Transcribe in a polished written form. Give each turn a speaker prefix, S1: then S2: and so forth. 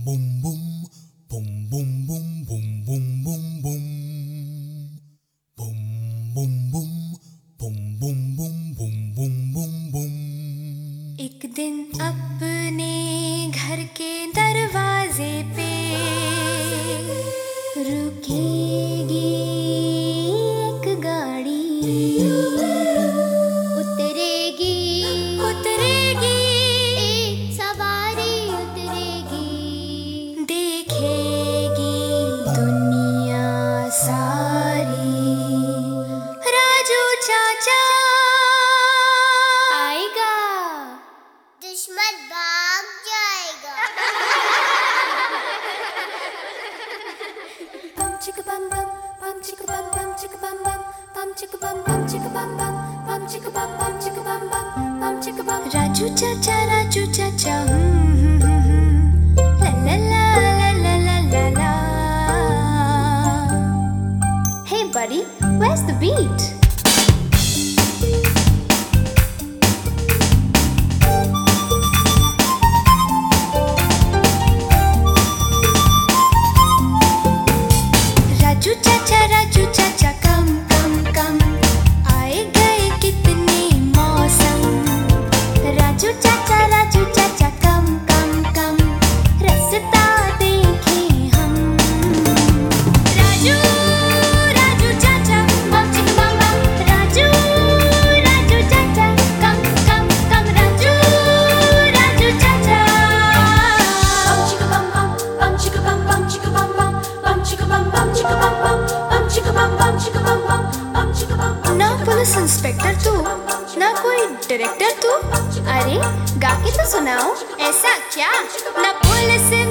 S1: bum bum bum bum bum bum bum bum bum bum bum bum bum bum bum bum bum bum bum।
S2: एक दिन अपने घर के दरवाजे पे रुकेगी एक गाड़ी, उतरेगी उतरेगी एक सवारी उतरेगी, देखेगी दुनिया सारी। राजू चाचा आएगा,
S3: दुश्मन भाग जाएगा।
S2: bum chicka bum bum, bum chicka bum bum chicka bum bum, bum chicka bum bum chicka bum bum, bum chicka bum bum chicka bum bum, bum chicka bum। Raju चाचा ला ला ला ला ला ला ला। Hey buddy, where's the beat? Raju चाचा कम कम कम, आए गए कितने मौसम। राजू चाचा कम कम कम, रास्ता देखें हम। राजू चाचा बम चिक बम बम, राजू चाचा कम कम कम, राजू चाचा बम चिक बम बम, बम चिक बम बम चिक बम बम, बम चिक बम बम चिक बम बम, बम चिक बम बम चिक बम बम, बम चिक बम बम। ना पुलिस इंस्पेक्टर तू, ना कोई डायरेक्टर तू, अरे गा के तो सुनाओ। ऐसा क्या? ना पुलिस